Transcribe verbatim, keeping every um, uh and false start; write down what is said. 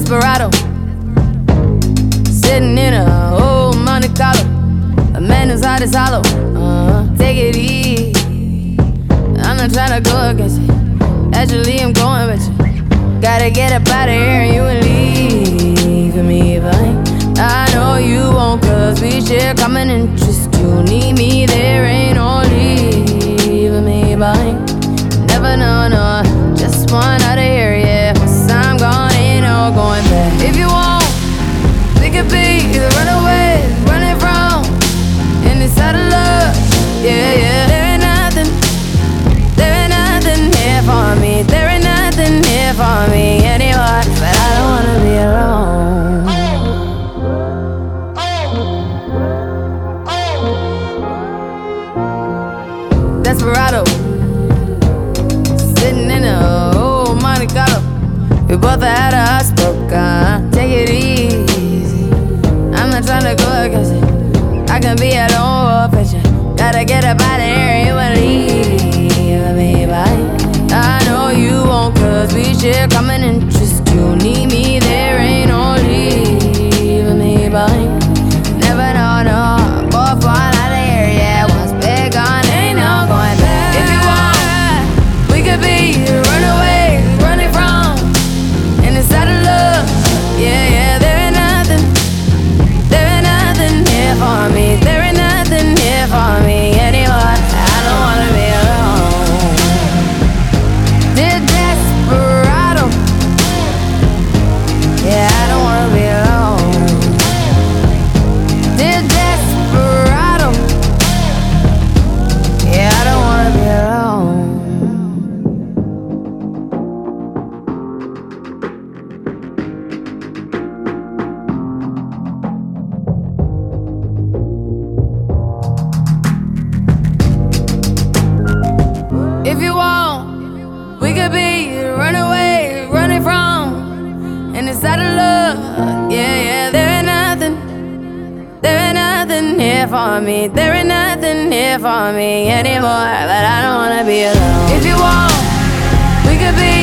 Desperado, sitting in a old Monte Carlo, a man whose heart is hollow. Uh-huh. Take it easy, I'm not trying to go against it. Actually, I'm going with you. Gotta get up out of here and you will leave me behind. I know you won't, cause we share common interest. You need me, there ain't no leaving me behind. Never know, no, just one out of here, yeah. Once I'm gone, ain't no going back. If you want, we could be the runaways, running from in this out of love, yeah, yeah. There ain't nothing, there ain't nothing here for me. There ain't nothing here for me anymore, but I don't wanna be alone. Desperado, sitting in a old Monte Carlo. We both had a heartspoken. Take it easy, I'm not trying to go against it. I can be at home with you. Gotta get up out of here, you will leave me behind. I know you won't, cause we share common interest. You need me, there ain't no leaving me behind. Never know, no, both one out of here, yeah. Once we're gone, ain't no going back. If you want, we could be the runaways, running from in this out of love, yeah, yeah. There ain't nothing, there ain't nothing here for me. There ain't nothing here for me anymore. I don't wanna be alone. Dear Desperado, yeah, I don't wanna be alone. Dear Desperado, yeah, I don't wanna be alone. If you want, we could be runaways, running from and it's out of love, yeah, yeah. There ain't nothing, there ain't nothing here for me. There ain't nothing here for me anymore, but I don't wanna be alone. If you want, we could be